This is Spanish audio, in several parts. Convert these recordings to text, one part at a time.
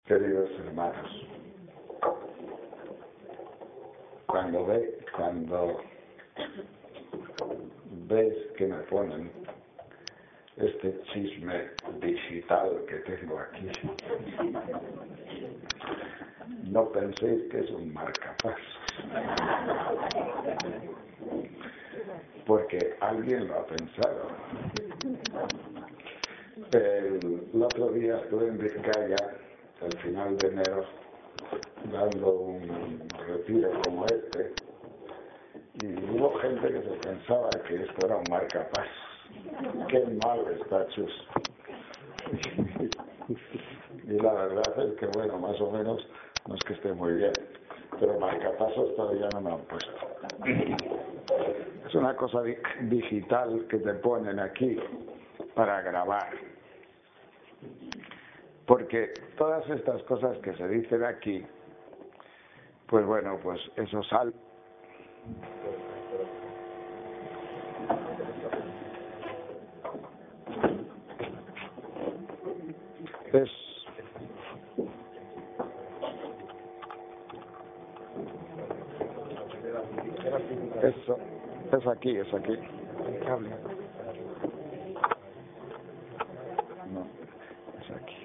Queridos hermanos, cuando ves que me ponen este chisme digital que tengo aquí, no penséis que es un marcapasos, porque alguien lo ha pensado. El otro día estuve en Vizcaya, al final de enero, dando un retiro como este, y hubo gente que se pensaba que esto era un marcapasos. ¡Qué mal está Chus! Y la verdad es que, bueno, más o menos, no es que esté muy bien, pero marcapasos todavía no me han puesto. Es una cosa digital que te ponen aquí para grabar. Porque todas estas cosas que se dicen aquí, pues bueno, pues eso sale. Es aquí. El cable. No, es aquí.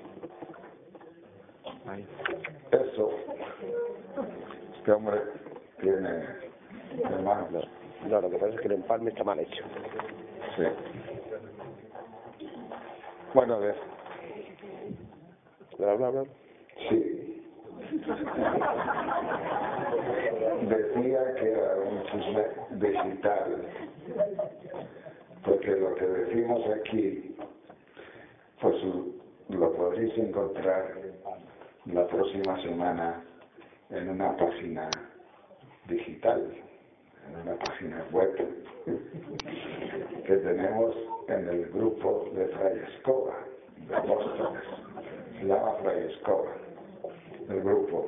Ahí. Eso. Este hombre tiene hermanos. No, lo que pasa es que el empalme está mal hecho. Sí. Bueno, a ver. Bla. Sí. Decía que era un chisme digital, porque lo que decimos aquí, pues lo podréis encontrar la próxima semana en una página digital, en una página web que tenemos en el grupo de Fray Escoba, de Apóstoles. Se llama Fray Escoba, el grupo.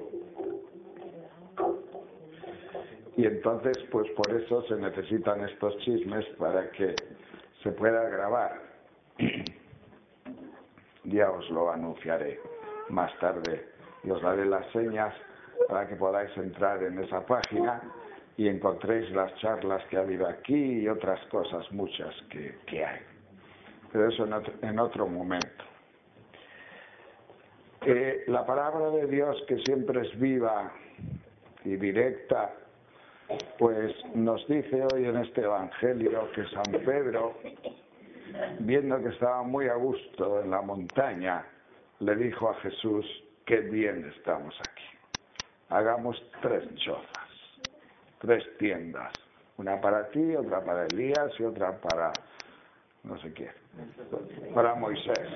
Y entonces, pues por eso se necesitan estos chismes para que se pueda grabar. Ya os lo anunciaré más tarde y os daré las señas para que podáis entrar en esa página y encontréis las charlas que ha habido aquí y otras cosas muchas que hay. Pero eso en otro momento. La palabra de Dios, que siempre es viva y directa, pues nos dice hoy en este Evangelio que San Pedro, viendo que estaba muy a gusto en la montaña, le dijo a Jesús: qué bien estamos aquí. Hagamos 3 chozas, 3 tiendas, una para ti, otra para Elías y otra para no sé quién, para Moisés.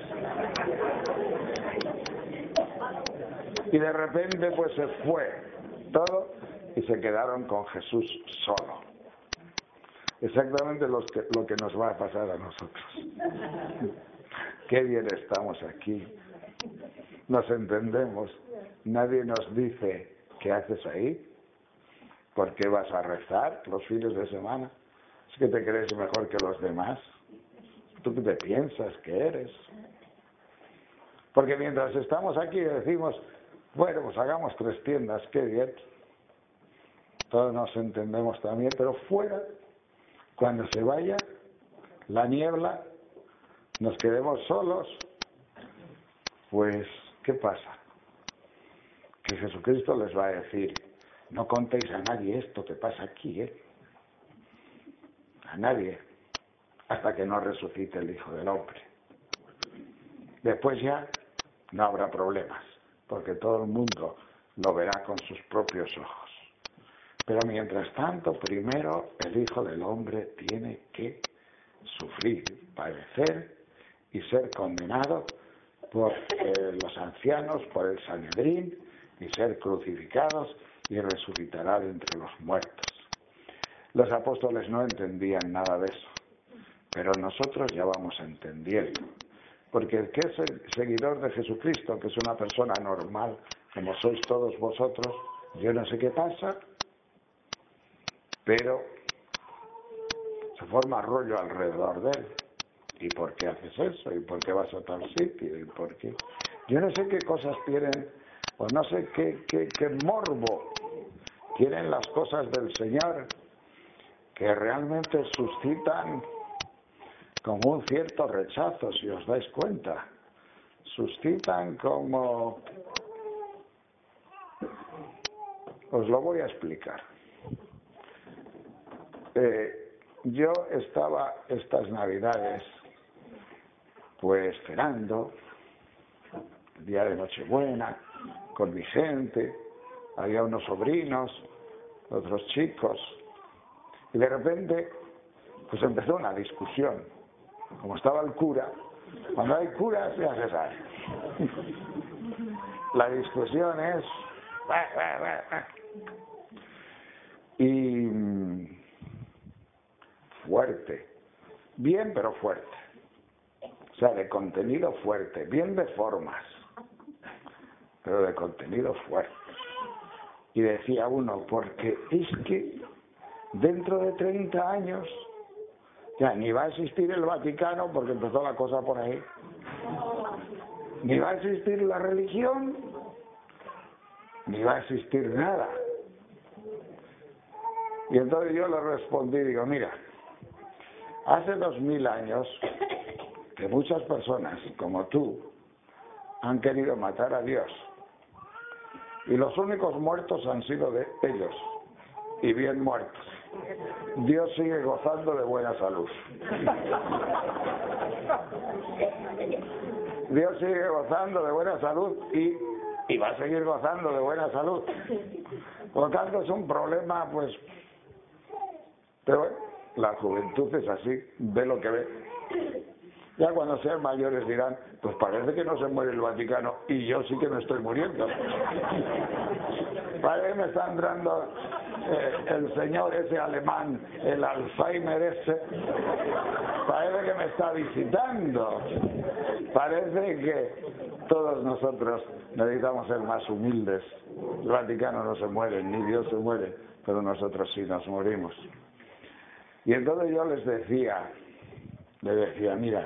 Y de repente pues se fue todo y se quedaron con Jesús solo. Exactamente lo que nos va a pasar a nosotros. Qué bien estamos aquí. Nos entendemos. Nadie nos dice: ¿qué haces ahí? ¿Por qué vas a rezar los fines de semana? ¿Es que te crees mejor que los demás? ¿Tú qué te piensas que eres? Porque mientras estamos aquí decimos: bueno, pues hagamos 3 tiendas, qué bien. Todos nos entendemos también, pero fuera, cuando se vaya la niebla, nos quedemos solos, pues, ¿qué pasa? Que Jesucristo les va a decir: no contéis a nadie esto que pasa aquí, a nadie, hasta que no resucite el Hijo del Hombre. Después ya no habrá problemas, porque todo el mundo lo verá con sus propios ojos. Pero mientras tanto, primero el Hijo del Hombre tiene que sufrir, padecer y ser condenado por los ancianos, por el Sanedrín, y ser crucificados, y resucitará de entre los muertos. Los apóstoles no entendían nada de eso, pero nosotros ya vamos entendiendo, porque el que es el seguidor de Jesucristo, que es una persona normal, como sois todos vosotros, yo no sé qué pasa, pero se forma rollo alrededor de él. ¿Y por qué haces eso? ¿Y por qué vas a tal sitio? ¿Y por qué? Yo no sé qué cosas tienen o no sé qué morbo tienen las cosas del Señor, que realmente suscitan como un cierto rechazo, si os dais cuenta. Suscitan como... Os lo voy a explicar. Yo estaba estas Navidades pues cenando el día de Nochebuena con mi gente, había unos sobrinos, otros chicos, y de repente pues empezó una discusión. Como estaba el cura, cuando hay curas ya se sabe. La discusión es... y fuerte, bien pero fuerte, o sea, de contenido fuerte, bien de formas, pero de contenido fuerte. Y decía uno, porque es que dentro de 30 años ya ni va a existir el Vaticano, porque empezó la cosa por ahí, ni va a existir la religión, ni va a existir nada. Y entonces yo le respondí, digo, mira, hace 2000 años que muchas personas, como tú, han querido matar a Dios. Y los únicos muertos han sido de ellos, y bien muertos. Dios sigue gozando de buena salud. Dios sigue gozando de buena salud y va a seguir gozando de buena salud. Por lo tanto, es un problema, pues... Pero bueno, la juventud es así, ve lo que ve. Ya cuando sean mayores dirán, pues parece que no se muere el Vaticano y yo sí que me estoy muriendo. Parece que me está entrando el señor ese alemán, el Alzheimer ese, parece que me está visitando. Parece que todos nosotros necesitamos ser más humildes. El Vaticano no se muere, ni Dios se muere, pero nosotros sí nos morimos. Y entonces yo les decía, mira,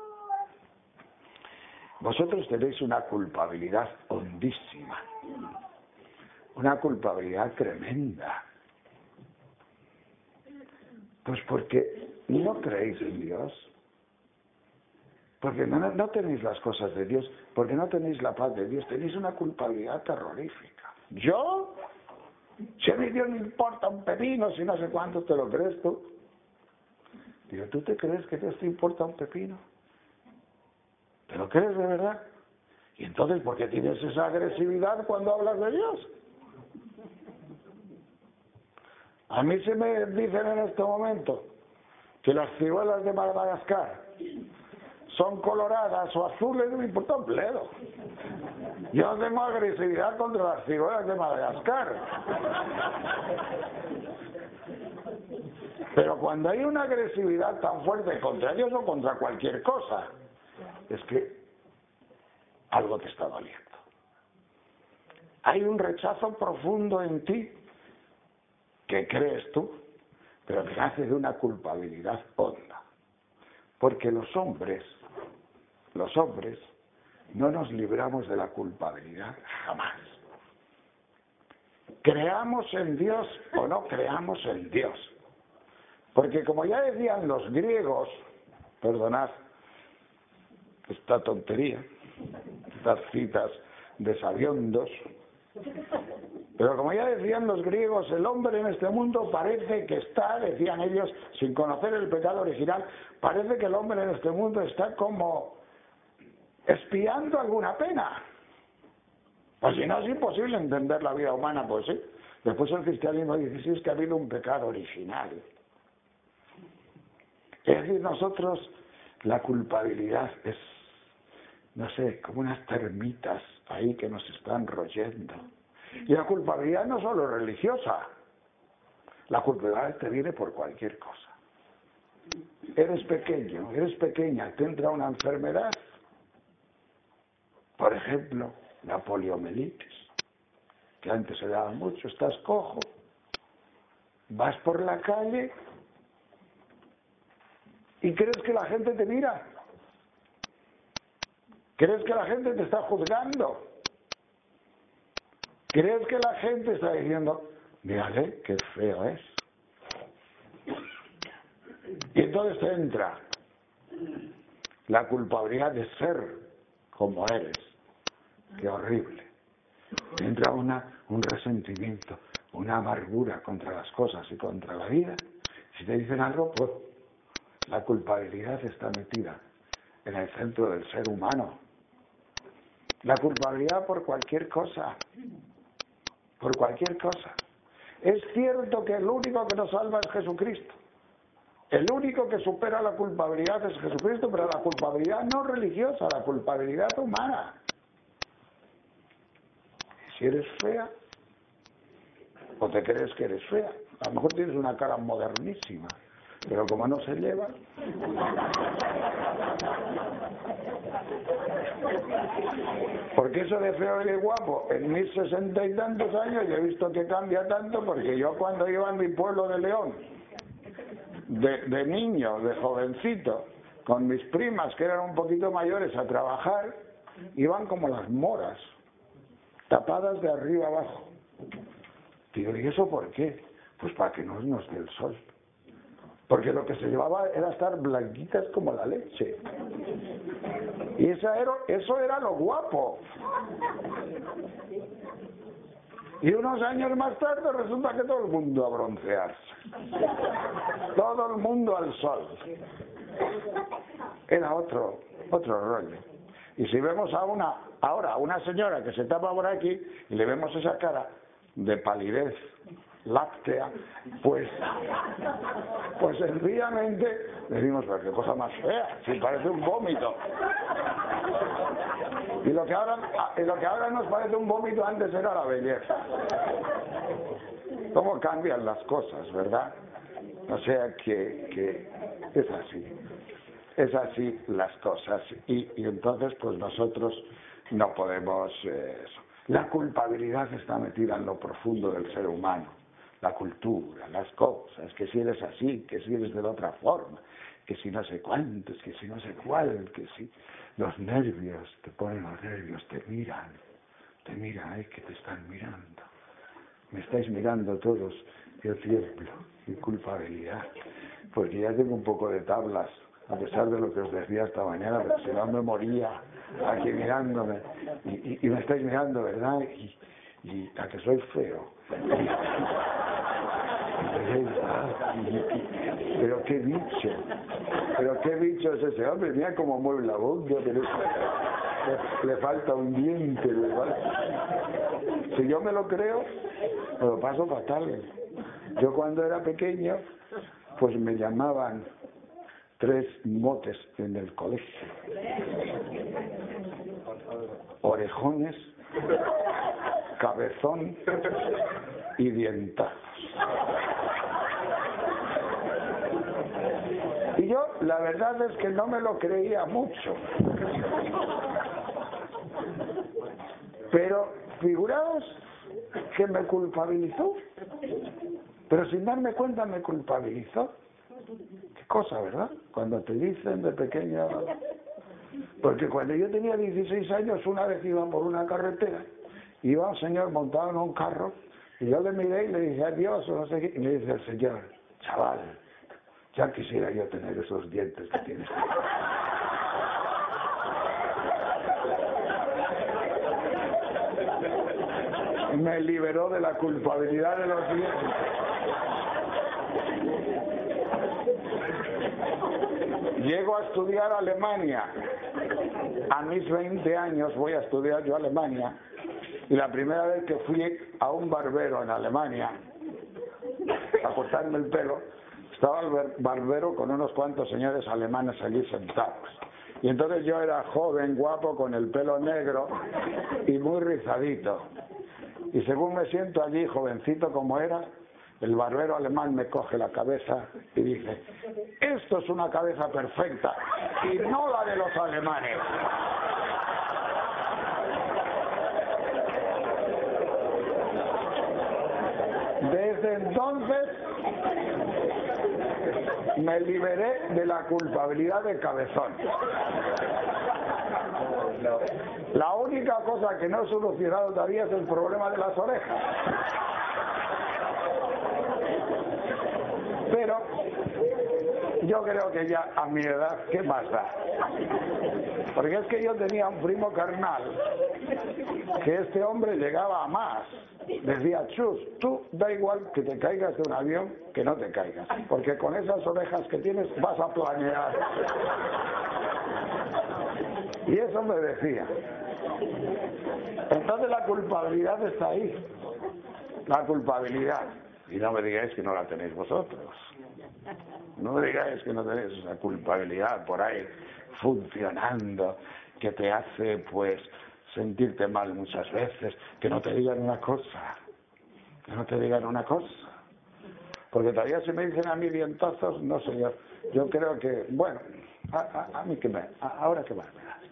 vosotros tenéis una culpabilidad hondísima, una culpabilidad tremenda. Pues porque no creéis en Dios, porque no tenéis las cosas de Dios, porque no tenéis la paz de Dios, tenéis una culpabilidad terrorífica. ¿Yo? Si a mi Dios me importa un pepino, si no sé cuánto, ¿te lo crees tú? Digo, ¿tú te crees que Dios te importa un pepino? ¿Te lo crees de verdad? Y entonces, ¿por qué tienes esa agresividad cuando hablas de Dios? A mí se me dicen en este momento que las ciruelas de Madagascar son coloradas o azules, no me importa un bledo. Yo no tengo agresividad contra las ciruelas de Madagascar. Pero cuando hay una agresividad tan fuerte contra Dios o contra cualquier cosa, es que algo te está doliendo. Hay un rechazo profundo en ti que crees tú, pero que nace de una culpabilidad honda. Porque los hombres no nos libramos de la culpabilidad jamás. Creamos en Dios o no creamos en Dios. Porque como ya decían los griegos, perdonad esta tontería, estas citas de sabiondos, pero como ya decían los griegos, el hombre en este mundo parece que está, decían ellos, sin conocer el pecado original, parece que el hombre en este mundo está como espiando alguna pena. Pues si no es imposible entender la vida humana, pues sí. Después el cristianismo dice, sí, es que ha habido un pecado original. Es decir, nosotros, la culpabilidad es, no sé, como unas termitas ahí que nos están royendo. Y la culpabilidad no solo es religiosa, la culpabilidad te viene por cualquier cosa. Eres pequeño, eres pequeña, te entra una enfermedad, por ejemplo, la poliomielitis, que antes se daba mucho, estás cojo, vas por la calle y crees que la gente te mira, crees que la gente te está juzgando. ¿Crees que la gente está diciendo, mírale, qué feo es? Y entonces entra la culpabilidad de ser como eres. Qué horrible. Entra un resentimiento, una amargura contra las cosas y contra la vida. Si te dicen algo, pues la culpabilidad está metida en el centro del ser humano. La culpabilidad por cualquier cosa. Por cualquier cosa. Es cierto que el único que nos salva es Jesucristo. El único que supera la culpabilidad es Jesucristo, pero la culpabilidad no religiosa, la culpabilidad humana. Si eres fea, o te crees que eres fea, a lo mejor tienes una cara modernísima, pero como no se lleva... Porque eso de feo y de guapo, en mis 60 y tantos años yo he visto que cambia tanto, porque yo cuando iba a mi pueblo de León, de niño, de jovencito, con mis primas que eran un poquito mayores a trabajar, iban como las moras, tapadas de arriba abajo. Digo, ¿y eso por qué? Pues para que no nos dé el sol. Porque lo que se llevaba era estar blanquitas como la leche. Y eso era lo guapo. Y unos años más tarde resulta que todo el mundo a broncearse. Todo el mundo al sol. Era otro rollo. Y si vemos ahora a una señora que se tapa por aquí y le vemos esa cara de palidez láctea, pues sencillamente decimos, pero qué cosa más fea, si parece un vómito. Y lo que ahora nos parece un vómito antes era la belleza. ¿Cómo cambian las cosas, verdad? O sea que es así. Es así las cosas. Y entonces pues nosotros no podemos... La culpabilidad está metida en lo profundo del ser humano. La cultura, las cosas, que si eres así, que si eres de la otra forma, que si no sé cuántos, que si no sé cuál, que si... Los nervios, te ponen los nervios, te miran, que te están mirando. Me estáis mirando todos, yo tiemblo, mi culpabilidad, porque ya tengo un poco de tablas, a pesar de lo que os decía esta mañana, pero si no me moría aquí mirándome, y me estáis mirando, ¿verdad? Y a que soy feo. Pero qué bicho es ese hombre, mira cómo mueve la boca, pero le falta un diente, Si yo me lo creo, me lo paso fatal. Yo cuando era pequeño, pues me llamaban 3 motes en el colegio: orejones, cabezón y dientazos. Y yo, la verdad es que no me lo creía mucho. Pero, figuraos que me culpabilizó. Pero sin darme cuenta me culpabilizó. Qué cosa, ¿verdad? Cuando te dicen de pequeño... Porque cuando yo tenía 16 años, una vez iba por una carretera, iba un señor montado en un carro, y yo le miré y le dije adiós, o no sé qué, y me dice el señor, chaval, ya quisiera yo tener esos dientes que tienes. Me liberó de la culpabilidad de los dientes. Llego a estudiar a Alemania. A mis 20 años voy a estudiar yo a Alemania. Y la primera vez que fui a un barbero en Alemania a cortarme el pelo, estaba el barbero con unos cuantos señores alemanes allí sentados. Y entonces yo era joven, guapo, con el pelo negro y muy rizadito. Y según me siento allí, jovencito como era, el barbero alemán me coge la cabeza y dice, esto es una cabeza perfecta y no la de los alemanes. Desde entonces me liberé de la culpabilidad de cabezón. La única cosa que no he solucionado todavía es el problema de las orejas. Pero yo creo que ya a mi edad, ¿qué más da? Porque es que yo tenía un primo carnal que este hombre llegaba a más. Decía, Chus, tú da igual que te caigas de un avión que no te caigas, porque con esas orejas que tienes vas a planear. Y eso me decía. Entonces la culpabilidad está ahí. La culpabilidad. Y no me digáis que no la tenéis vosotros. No me digáis que no tenéis esa culpabilidad por ahí funcionando, que te hace pues sentirte mal muchas veces, que no te digan una cosa, porque todavía si me dicen a mí dientazos, no sé yo creo que, bueno, a mí que ahora que va,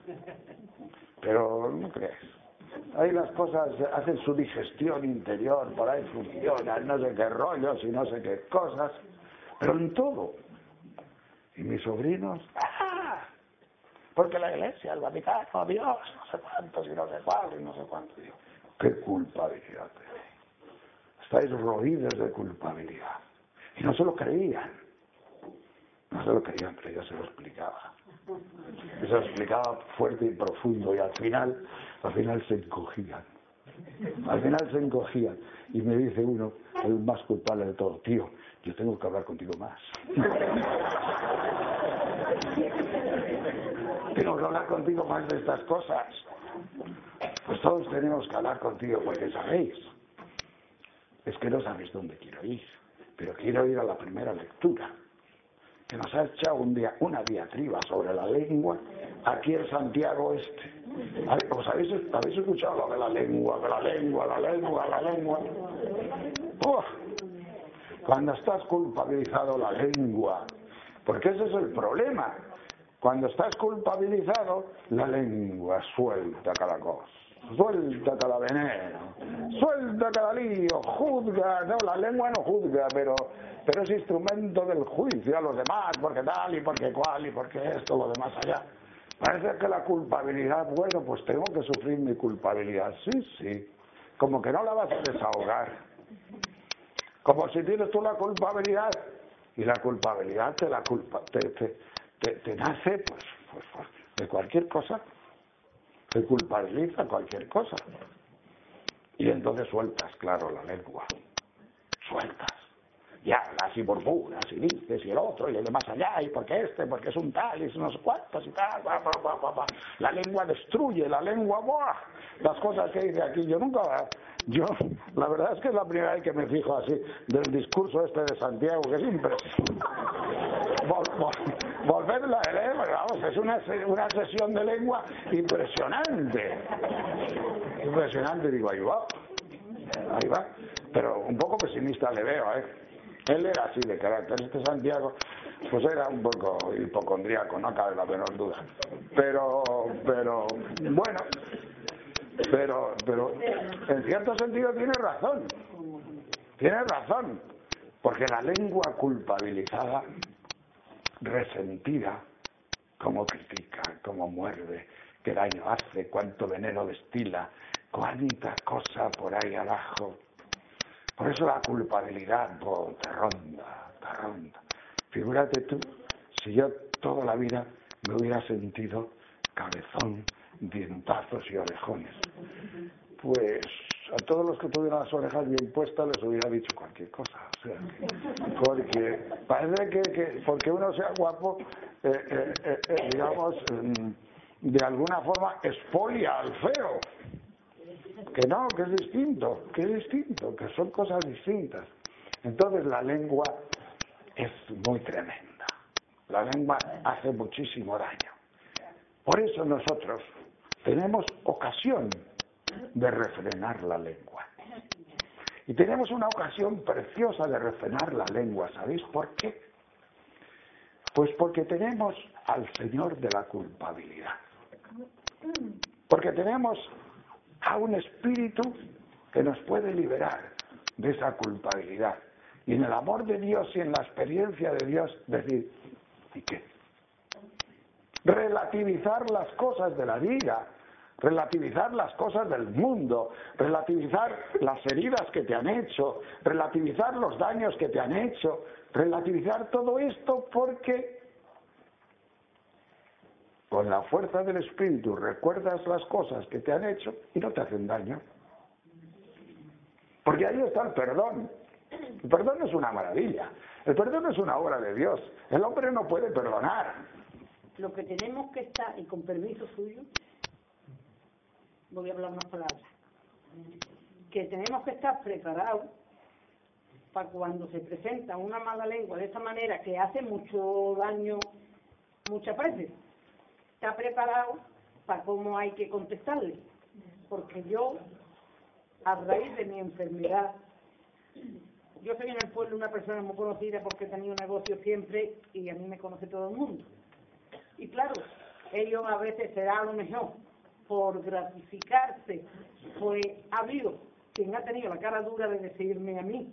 pero no crees, ahí las cosas hacen su digestión interior, por ahí funcionan, no sé qué rollos y no sé qué cosas, pero en todo, y mis sobrinos, porque la Iglesia, el Vaticano, Dios, no sé cuántos y no sé cuál y no sé cuántos. Digo, qué culpabilidad tenéis. Estáis roídos de culpabilidad. Y no se lo creían. Pero yo se lo explicaba. Y se lo explicaba fuerte y profundo y al final se encogían. Y me dice uno, el más culpable de todo, tío, yo tengo que hablar contigo más. Tengo que hablar contigo más de estas cosas. Pues todos tenemos que hablar contigo porque sabéis. Es que no sabéis dónde quiero ir. Pero quiero ir a la primera lectura. Que nos ha echado un día una diatriba sobre la lengua aquí en Santiago Este. ¿Os habéis escuchado lo de la lengua? ¡Uf! Cuando estás culpabilizado la lengua. Porque ese es el problema. Cuando estás culpabilizado, la lengua suelta cada cosa, suelta cada veneno, suelta cada lío, juzga, no, la lengua no juzga, pero es instrumento del juicio a los demás, porque tal y porque cual y porque esto, lo demás allá. Parece que la culpabilidad, bueno, pues tengo que sufrir mi culpabilidad, sí, como que no la vas a desahogar, como si tienes tú la culpabilidad y la culpabilidad te nace pues de cualquier cosa, te culpabiliza cualquier cosa y entonces sueltas, claro, la lengua, sueltas y hablas y burburas y dices y el otro y el de más allá y porque es un tal y es unos cuantos y tal, la lengua destruye, la lengua, las cosas que dice aquí, la verdad es que es la primera vez que me fijo así del discurso este de Santiago, que es impresionante. Volverla a leer, vamos, es una sesión de lengua impresionante, digo, ahí va, pero un poco pesimista le veo, Él era así de carácter, este Santiago, pues era un poco hipocondríaco, no cabe la menor duda, pero bueno, pero en cierto sentido tiene razón, porque la lengua culpabilizada, resentida, cómo critica, cómo muerde, qué daño hace, cuánto veneno destila, cuánta cosa por ahí abajo. Por eso la culpabilidad te ronda. Figúrate tú, si yo toda la vida me hubiera sentido cabezón, dientazos y orejones, pues a todos los que tuvieran las orejas bien puestas les hubiera dicho cualquier cosa, o sea, porque parece que porque uno sea guapo, digamos, de alguna forma expolia al feo, que no, que es distinto, que son cosas distintas. Entonces la lengua es muy tremenda, la lengua hace muchísimo daño. Por eso nosotros tenemos ocasión de refrenar la lengua. Y tenemos una ocasión preciosa de refrenar la lengua. ¿Sabéis por qué? Pues porque tenemos al Señor de la culpabilidad. Porque tenemos a un espíritu que nos puede liberar de esa culpabilidad. Y en el amor de Dios y en la experiencia de Dios decir, ¿y qué? relativizar las cosas de la vida, relativizar las cosas del mundo, relativizar las heridas que te han hecho, relativizar los daños que te han hecho, relativizar todo esto porque con la fuerza del Espíritu recuerdas las cosas que te han hecho y no te hacen daño. Porque ahí está el perdón. El perdón es una maravilla. El perdón es una obra de Dios. El hombre no puede perdonar. Lo que tenemos que estar, y con permiso suyo, voy a hablar unas palabras, que tenemos que estar preparados para cuando se presenta una mala lengua de esta manera, que hace mucho daño muchas veces, está preparado para cómo hay que contestarle. Porque yo, a raíz de mi enfermedad, yo soy en el pueblo una persona muy conocida porque he tenido un negocio siempre y a mí me conoce todo el mundo. Y claro, ellos a veces será a lo mejor por gratificarse, pues ha habido quien ha tenido la cara dura de decirme a mí,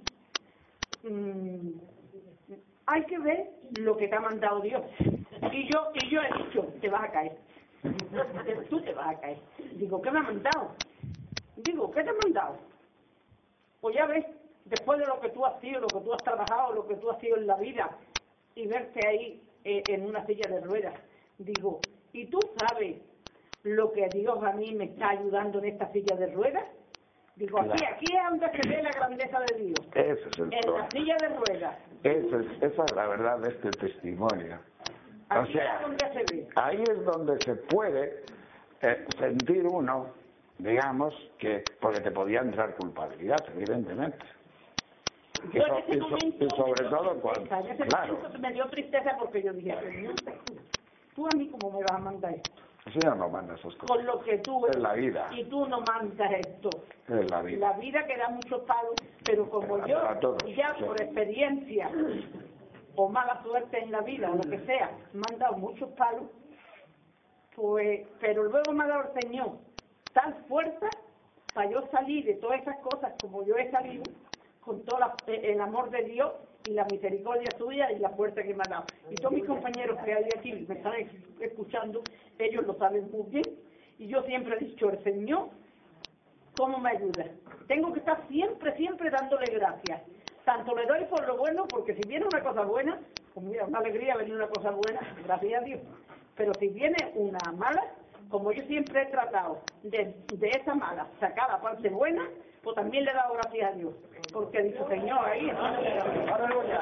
hay que ver lo que te ha mandado Dios. Y yo he dicho, te vas a caer. Tú te vas a caer. Digo, ¿qué me ha mandado? Digo, ¿qué te ha mandado? Pues ya ves, después de lo que tú has sido, lo que tú has trabajado, lo que tú has sido en la vida, y verte ahí en una silla de ruedas, digo, ¿y tú sabes lo que Dios a mí me está ayudando en esta silla de ruedas? Digo, aquí es donde se ve la grandeza de Dios. Ese es el en la silla de ruedas. Esa es la verdad de este testimonio. Aquí O sea, es donde se ve. ahí es donde se puede sentir uno, digamos, que porque te podía entrar culpabilidad, evidentemente. Yo en ese momento y sobre todo cuando, en ese claro, momento me dio tristeza porque yo dije, Señor, tú a mí cómo me vas a mandar esto. el Señor no manda esas cosas. Con lo que tú Es la vida. y tú no mandas esto. Es la vida. La vida que da muchos palos, pero como yo Para todos, ya sí. por experiencia o mala suerte en la vida o lo que sea, me han dado muchos palos, pues, pero luego me ha dado el Señor tal fuerza para yo salir de todas esas cosas como yo he salido, con todo el amor de Dios y la misericordia suya y la fuerza que me ha dado. Y todos mis compañeros que hay aquí me están escuchando, ellos lo saben muy bien, y yo siempre he dicho, el Señor, ¿cómo me ayuda? Tengo que estar siempre dándole gracias. Tanto le doy por lo bueno, porque si viene una cosa buena, pues mira, una alegría venir una cosa buena, gracias a Dios. Pero si viene una mala, como yo siempre he tratado de esa mala sacar la parte buena, pues también le he dado gracias a Dios. Porque dice, Señor, ahí aleluya.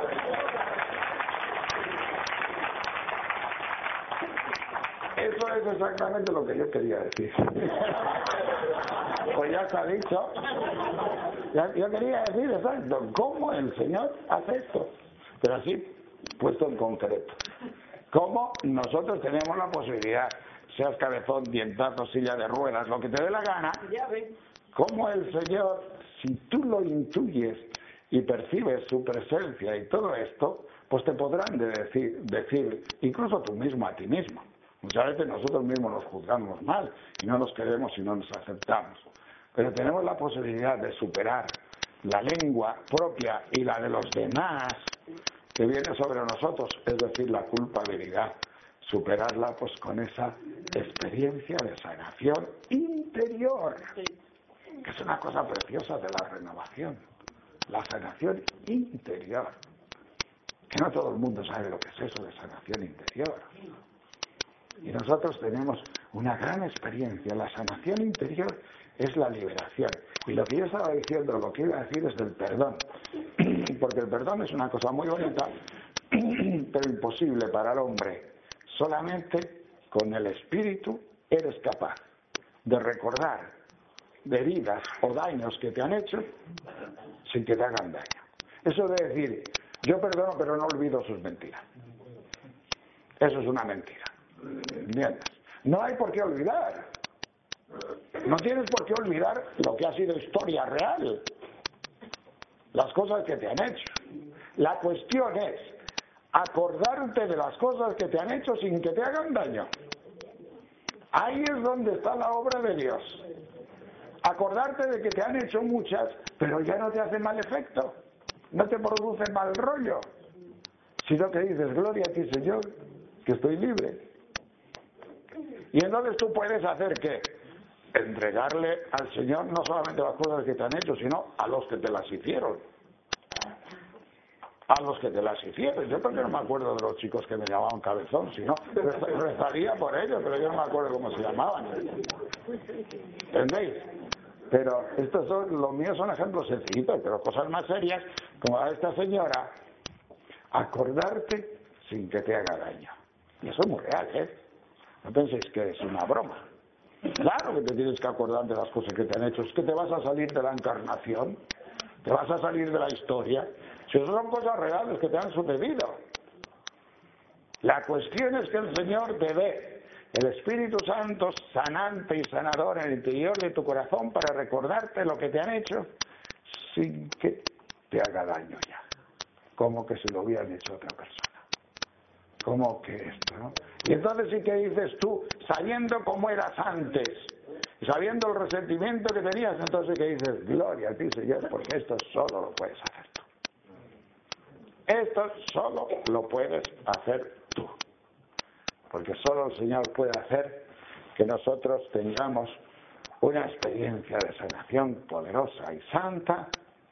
Eso es exactamente lo que yo quería decir. Pues ya se ha dicho. Yo quería decir exacto cómo el Señor hace esto, pero así puesto en concreto. Cómo nosotros tenemos la posibilidad, seas cabezón, dientazo, silla de ruedas, lo que te dé la gana, cómo el Señor, si tú lo intuyes y percibes su presencia y todo esto, pues te podrán decir, incluso tú mismo a ti mismo. Muchas veces nosotros mismos nos juzgamos mal y no nos queremos y no nos aceptamos. Pero tenemos la posibilidad de superar la lengua propia y la de los demás que viene sobre nosotros, es decir, la culpabilidad. Superarla pues con esa experiencia de sanación interior, que es una cosa preciosa de la renovación. La sanación interior. Que no todo el mundo sabe lo que es eso de sanación interior. Y nosotros tenemos una gran experiencia. La sanación interior es la liberación. Y lo que yo estaba diciendo, lo que iba a decir es del perdón. Porque el perdón es una cosa muy bonita, pero imposible para el hombre. Solamente con el espíritu eres capaz de recordar de heridas o daños que te han hecho sin que te hagan daño. Eso de decir, yo perdono pero no olvido sus mentiras. Eso es una mentira. ¿Entiendes? No hay por qué olvidar. No tienes por qué olvidar lo que ha sido historia real. Las cosas que te han hecho. La cuestión es acordarte de las cosas que te han hecho sin que te hagan daño. Ahí es donde está la obra de Dios. Acordarte de que te han hecho muchas, pero ya no te hace mal efecto. No te produce mal rollo. Sino que dices, gloria a ti, Señor, que estoy libre. Y entonces tú puedes hacer ¿qué? Entregarle al Señor no solamente las cosas que te han hecho, sino a los que te las hicieron. A los que te las hicieron. Yo porque no me acuerdo de los chicos que me llamaban cabezón, si no, rezaría por ellos, pero yo no me acuerdo cómo se llamaban. ¿Entendéis? Pero estos son, los míos son ejemplos sencillitos, pero cosas más serias, como a esta señora, acordarte sin que te haga daño. Y eso es muy real, ¿eh? No penséis que es una broma. Claro que te tienes que acordar de las cosas que te han hecho. Es que te vas a salir de la encarnación, te vas a salir de la historia. Si eso son cosas reales que te han sucedido. La cuestión es que el Señor te dé el Espíritu Santo sanante y sanador en el interior de tu corazón para recordarte lo que te han hecho sin que te haga daño ya. Como que se lo hubieran hecho a otra persona. Como que esto, ¿no? Y entonces sí que dices tú, sabiendo cómo eras antes, sabiendo el resentimiento que tenías, entonces que dices, gloria a ti, Señor, porque esto solo lo puedes hacer tú. Esto solo lo puedes hacer tú. Porque solo el Señor puede hacer que nosotros tengamos una experiencia de sanación poderosa y santa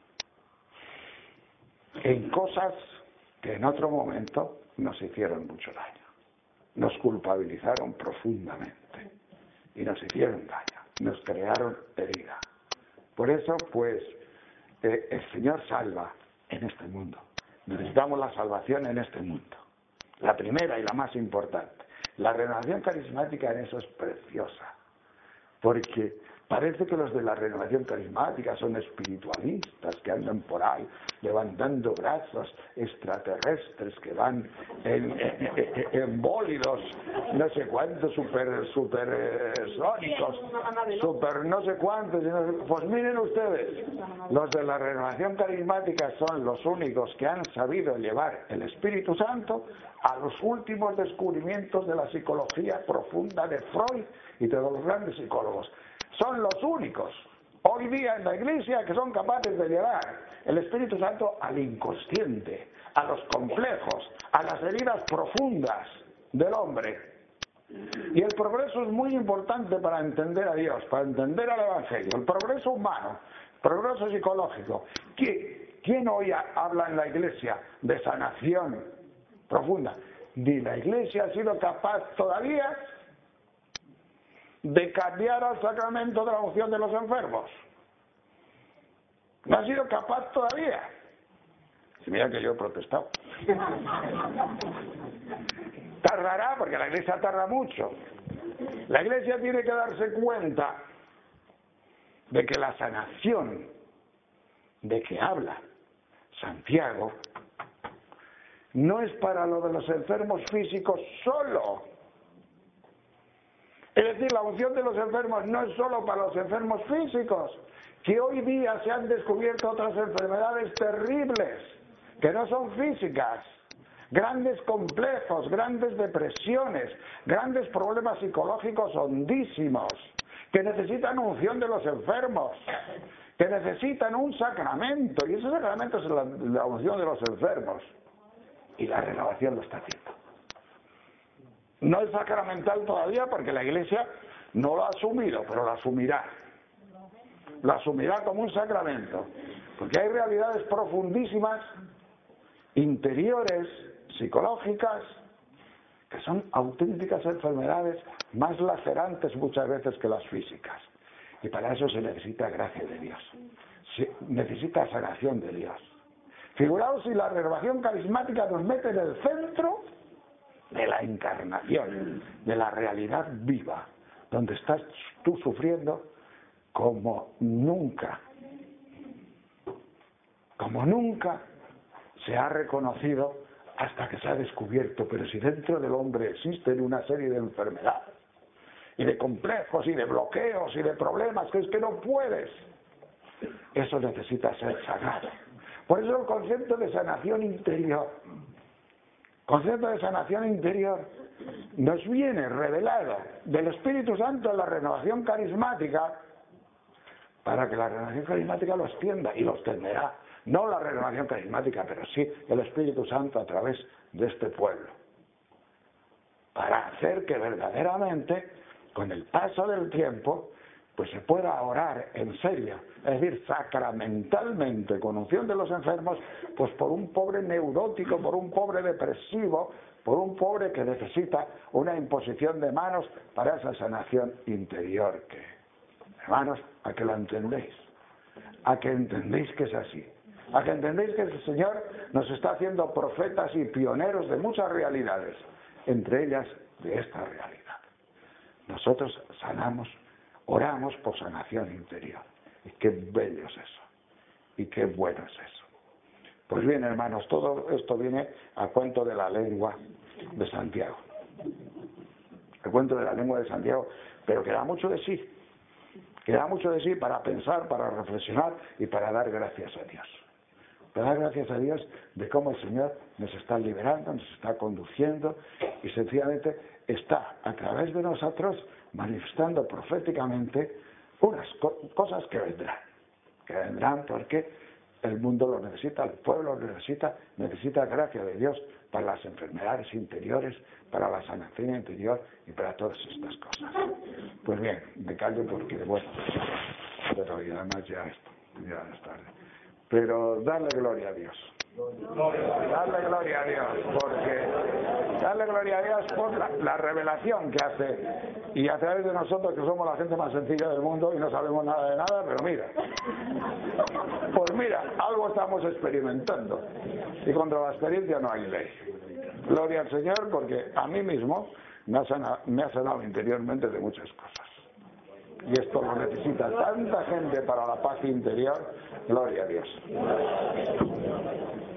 en cosas que en otro momento nos hicieron mucho daño. Nos culpabilizaron profundamente y nos hicieron daño, nos crearon herida. Por eso, pues, el Señor salva en este mundo. Necesitamos la salvación en este mundo. La primera y la más importante. La renovación carismática en eso es preciosa. Porque parece que los de la renovación carismática son espiritualistas que andan por ahí levantando brazos extraterrestres que van en bólidos, no sé cuántos, supersónicos, super no sé cuántos. Pues miren ustedes, los de la renovación carismática son los únicos que han sabido llevar el Espíritu Santo a los últimos descubrimientos de la psicología profunda de Freud y de los grandes psicólogos. Son los únicos hoy día en la Iglesia que son capaces de llevar el Espíritu Santo al inconsciente, a los complejos, a las heridas profundas del hombre. Y el progreso es muy importante para entender a Dios, para entender al Evangelio. El progreso humano, el progreso psicológico. ¿Quién hoy habla en la Iglesia de sanación profunda? Ni la Iglesia ha sido capaz todavía de cambiar al sacramento de la unción de los enfermos. No ha sido capaz todavía. Si mira que yo he protestado. Tardará, porque la Iglesia tarda mucho. La Iglesia tiene que darse cuenta de que la sanación de que habla Santiago no es para lo de los enfermos físicos solo. Es decir, la unción de los enfermos no es solo para los enfermos físicos, que hoy día se han descubierto otras enfermedades terribles, que no son físicas, grandes complejos, grandes depresiones, grandes problemas psicológicos hondísimos, que necesitan unción de los enfermos, que necesitan un sacramento, y ese sacramento es la unción de los enfermos, y la renovación lo está haciendo. No es sacramental todavía porque la Iglesia no lo ha asumido, pero lo asumirá. Lo asumirá como un sacramento. Porque hay realidades profundísimas, interiores, psicológicas, que son auténticas enfermedades más lacerantes muchas veces que las físicas. Y para eso se necesita gracia de Dios. Se necesita sanación de Dios. Figuraos si la renovación carismática nos mete en el centro de la encarnación, de la realidad viva, donde estás tú sufriendo como nunca se ha reconocido hasta que se ha descubierto. Pero si dentro del hombre existen una serie de enfermedades y de complejos y de bloqueos y de problemas que es que no puedes, eso necesita ser sanado. Por eso el concepto de sanación interior, nos viene revelado del Espíritu Santo en la renovación carismática, para que la renovación carismática lo extienda, y lo extenderá. No la renovación carismática, pero sí el Espíritu Santo a través de este pueblo. Para hacer que verdaderamente con el paso del tiempo, pues se pueda orar en serio, es decir, sacramentalmente, con unción de los enfermos, pues por un pobre neurótico, por un pobre depresivo, por un pobre que necesita una imposición de manos para esa sanación interior que, hermanos, a que lo entendéis, a que entendéis que es así, a que entendéis que el Señor nos está haciendo profetas y pioneros de muchas realidades, entre ellas de esta realidad. Nosotros sanamos, oramos por sanación interior. Y qué bello es eso. Y qué bueno es eso. Pues bien, hermanos, todo esto viene a cuento de la lengua de Santiago. El cuento de la lengua de Santiago, pero que da mucho de sí. Que da mucho de sí para pensar, para reflexionar y para dar gracias a Dios. Para dar gracias a Dios de cómo el Señor nos está liberando, nos está conduciendo y sencillamente está a través de nosotros manifestando proféticamente unas cosas que vendrán porque el mundo lo necesita, el pueblo lo necesita gracia de Dios para las enfermedades interiores, para la sanación interior y para todas estas cosas. Pues bien, me callo porque, bueno, pero y además ya es tarde. Pero darle gloria a Dios. Darle gloria a Dios, darle gloria a Dios por la revelación que hace, y a través de nosotros que somos la gente más sencilla del mundo y no sabemos nada de nada, pero mira, pues mira, algo estamos experimentando, y contra la experiencia no hay ley. Gloria al Señor, porque a mí mismo me ha sanado interiormente de muchas cosas. Y esto lo necesita tanta gente para la paz interior. Gloria a Dios.